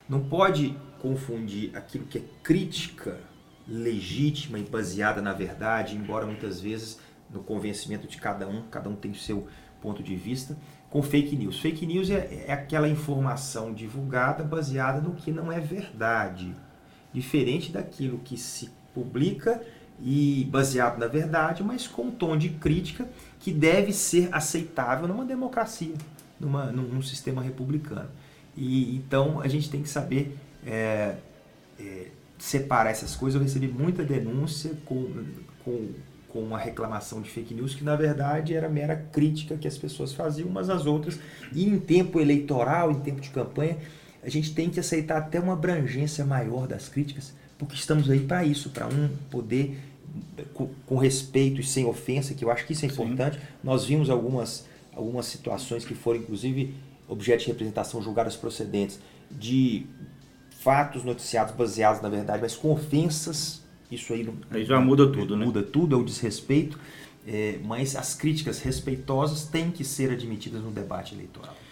não pode confundir aquilo que é crítica legítima e baseada na verdade, embora muitas vezes no convencimento de cada um tem o seu ponto de vista, com fake news. Fake news é aquela informação divulgada baseada no que não é verdade, diferente daquilo que se publica e baseado na verdade, mas com um tom de crítica que deve ser aceitável numa democracia, num sistema republicano. E então a gente tem que saber separar essas coisas. Eu recebi muita denúncia com uma reclamação de fake news que na verdade era mera crítica que as pessoas faziam umas às outras, e em tempo eleitoral, em tempo de campanha, a gente tem que aceitar até uma abrangência maior das críticas, porque estamos aí para isso, para poder, com respeito e sem ofensa, que eu acho que isso é importante. Sim. Nós vimos algumas situações que foram inclusive objeto de representação julgadas procedentes de fatos noticiados baseados na verdade, mas com ofensas. Isso aí já muda tudo, né? Muda tudo, é o desrespeito, mas as críticas respeitosas têm que ser admitidas no debate eleitoral.